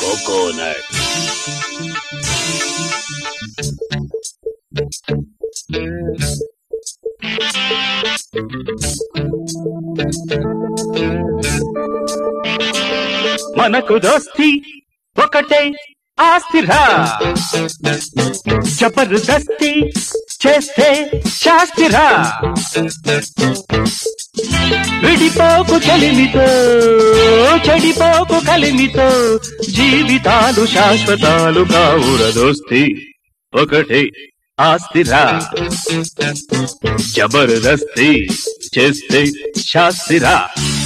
Coconut. మనకు దోస్తి ఒకటే ఆస్తిరా, జబర్దస్తి చేస్తే శాస్తిరా. విడిపోకు చెలిమితో చెడిపోకు కలిమితో, జీవితాలు శాశ్వతాలు కావుర దోస్తి ఒకటే ఆస్తిరా, జబర్దస్తి చేస్తే శాస్తిరా.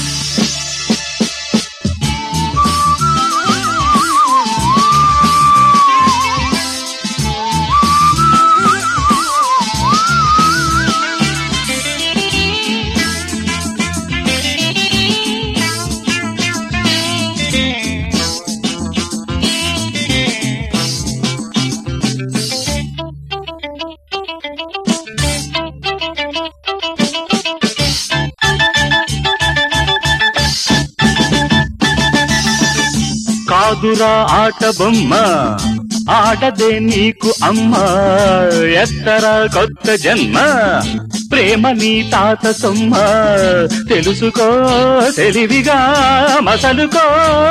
కాదురా ఆట బొమ్మ, ఆటదే నీకు అమ్మ, ఎత్తరా కొత్త జన్మ, ప్రేమ నీ తాత సొమ్మ. తెలుసుకో తెలివిగా మసలుకో,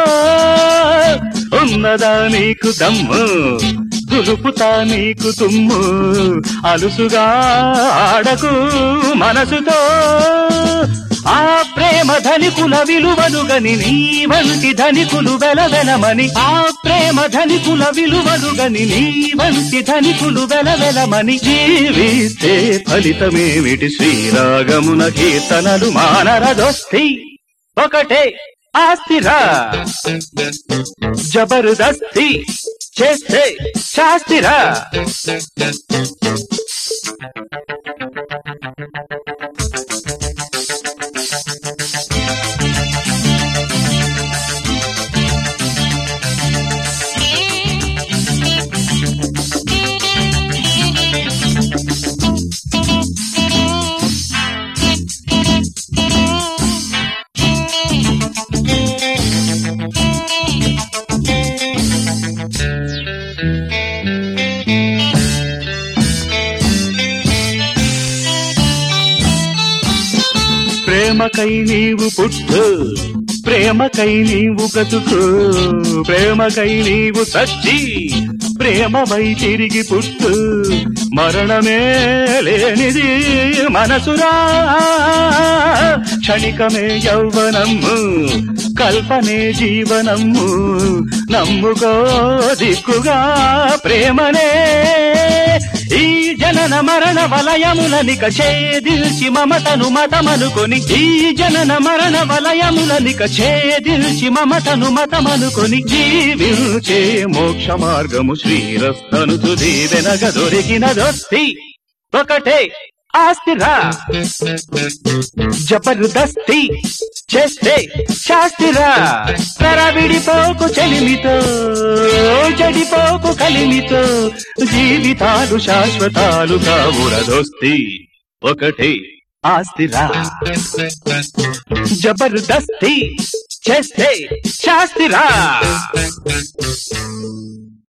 ఉన్నదా నీకు దమ్ము, దులుపుతా నీకు తుమ్ము. అలుసుగా ఆడకు మనసుతో, ఆ ప్రేమ ధనికుల విలువను గని నీ వంటి ధనికులు వెలవెలమని. ఆ ప్రేమ ధనికుల విలువను గని నీ వంటి ధనికులు వెలవెలమని. జీవిస్తే ఫలితమేమిటి, శ్రీరాగమున కీర్తనలు మానర దోస్తి ఒకటే ఆస్తిరా, జబర్దస్తి చేస్తే శాస్తిరా. ప్రేమకై నీవు పుట్టు, ప్రేమకై నీవు బ్రతుకు, ప్రేమకై నీవు సచ్చి, ప్రేమవై తిరిగి పుట్టు. మరణమే లేనిది మనసురా, క్షణికమే యౌవనము, కల్పనే జీవనము. నమ్ముకో దిక్కుగా ప్రేమనే, ఈ జనన మరణ వలయములనిక ఛేదిల్చి మమతను మతమనుకొని. ఈ జనన మరణ వలయములనిక ఛేదిల్చి మమతను మతమనుకొని. జీవించే మోక్ష మార్గము శ్రీరస్తను తుది వెనగ దొరికిన దోస్తి ఒకటే ఆస్తిరా, జబర్దస్తి చేస్తే శాస్తిరా. విడిపోకు చెలిమితో చెడిపోకు కలిమితో, జీవితాలు శాశ్వతాలు కావుర దోస్తి ఒకటే ఆస్తిరా, జబర్దస్తి చేస్తే శాస్తిరా.